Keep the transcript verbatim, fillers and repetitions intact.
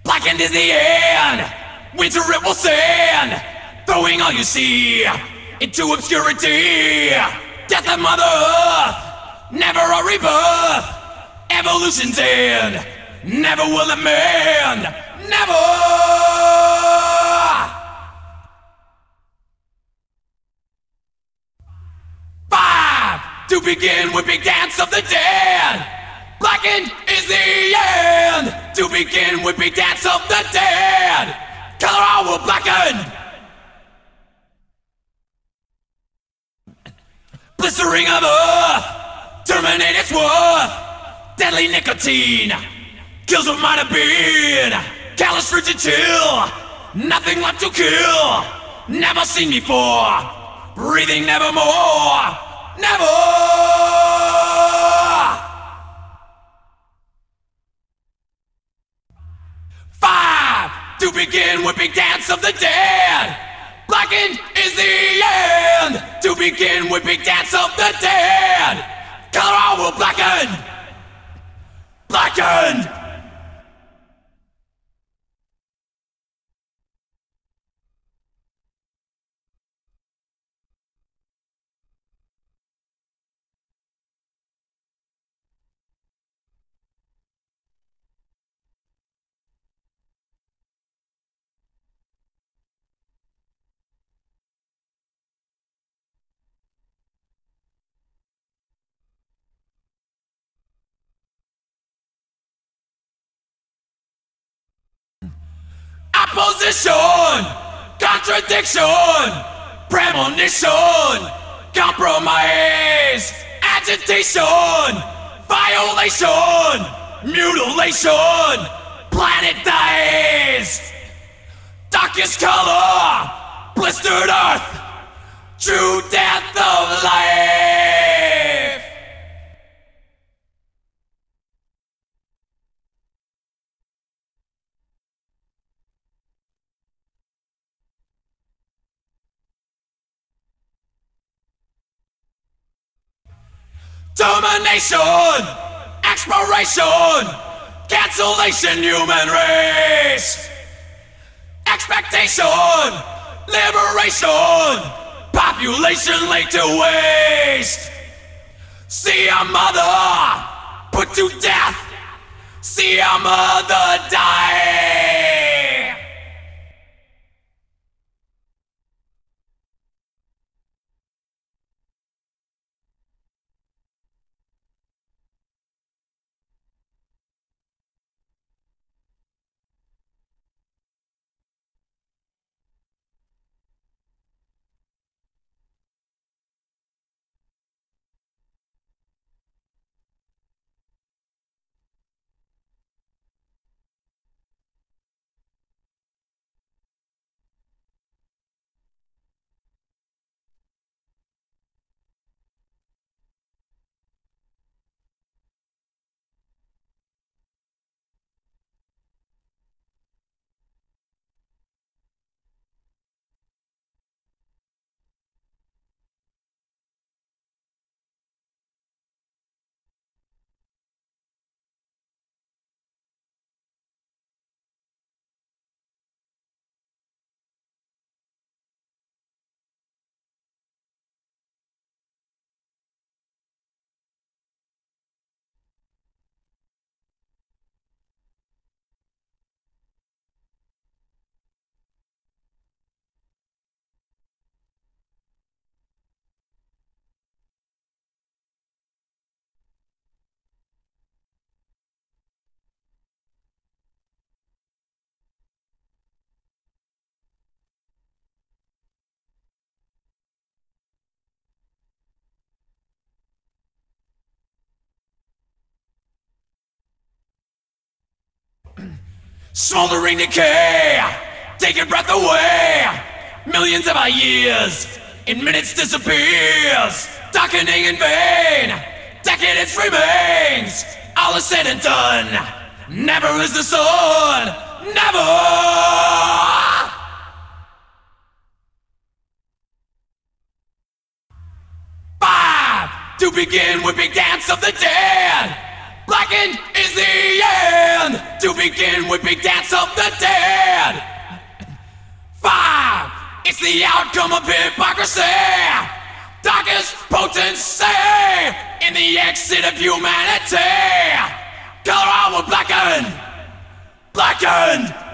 Blackened is the end. Winter it will send, throwing all you see into obscurity. Death of Mother Earth, never a rebirth. Evolution's end, never will it mend. Never. Five, to begin with big dance of the dead. Blackened is the end. To begin with big dance of the dead. Color all will blacken. Blistering of earth, terminate its worth. Deadly nicotine, kills what might have been. Callous frigid chill, nothing left to kill. Never seen before, breathing nevermore. Never. Five, to begin with big dance of the dead. Blackened is the end. To begin with big dance of the dead. Color all will blacken. Blackened. Opposition, contradiction, premonition, compromise, agitation, violation, mutilation, planet dies. Darkest color, blistered earth, true death of life. Termination, exploration, cancellation, human race. Expectation, liberation, population laid to waste. See a mother put to death, see a mother die. Smoldering decay, taking breath away. Millions of our years, in minutes disappears. Darkening in vain, decadence remains. All is said and done, never is the sun. Never. Five, to begin with big dance of the dead. Blackened is the end. To begin with big dance of the dead. Five, it's the outcome of hypocrisy. Darkest potency in the exit of humanity. Color will blackened, blackened.